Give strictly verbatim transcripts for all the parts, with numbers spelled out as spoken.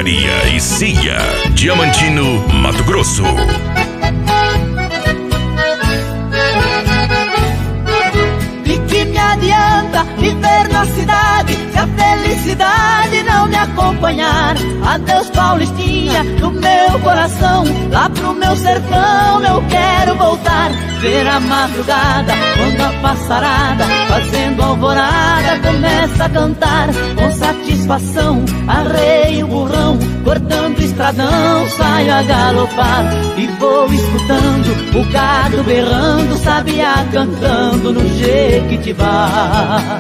Maria e Cia, Diamantino, Mato Grosso. De que me adianta viver na cidade se a felicidade não me acompanhar? Adeus Paulistinha, no meu coração, lá pro meu sertão eu quero voltar. Ver a madrugada, quando a passarada, fazendo alvorada, começa a cantar. Com satisfação, arreio o burrão, cortando o estradão, saio a galopar. E vou escutando o gado berrando, sabiá cantando no Jequitibá.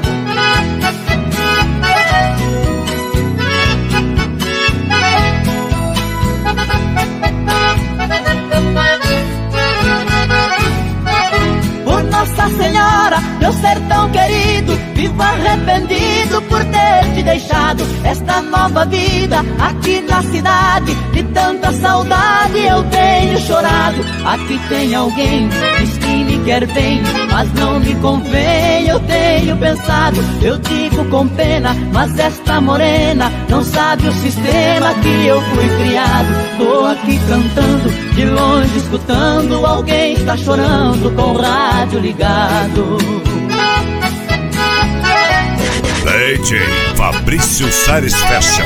Nossa Senhora, meu sertão querido, vivo arrependido por ter te deixado. Esta nova vida aqui na cidade, de tanta saudade eu tenho chorado. Aqui tem alguém, diz que me quer bem, mas não me convém, eu tenho pensado. Eu digo com pena, mas esta morena não sabe o sistema que eu fui criado. Tô aqui cantando, de longe escutando, alguém está chorando com o rádio ligado. D J Fabrício Salles Fashion.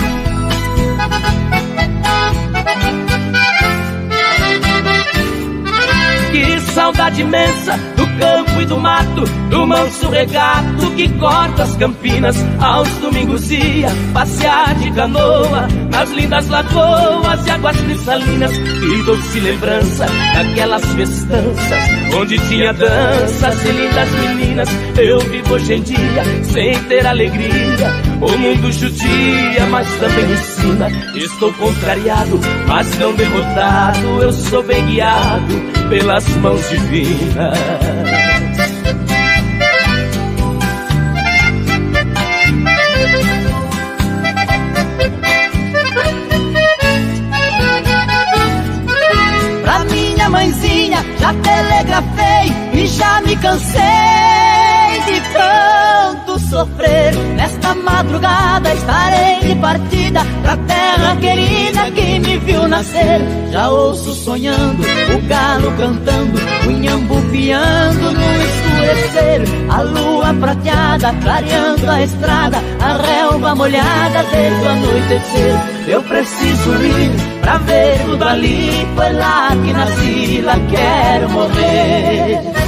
Que saudade imensa do campo e do mato, do manso regato que corta as campinas. Aos domingos ia passear de canoa nas lindas lagoas e águas cristalinas. Que doce lembrança daquelas festanças onde tinha danças e lindas meninas. Eu vivo hoje em dia sem ter alegria, o mundo judia, mas também ensina. Estou contrariado, mas não derrotado, eu sou bem guiado pelas mãos divinas. Pra minha mãezinha já telegrafei e já me cansei de tanto sofrer. Nesta madrugada estarei de partida pra terra querida que me viu nascer. Já ouço sonhando, o galo cantando, o inhambu piando no escurecer. A lua prateada clareando a estrada, a relva molhada desde o anoitecer. Eu preciso ir pra ver tudo ali, foi lá que nasci, lá quero morrer.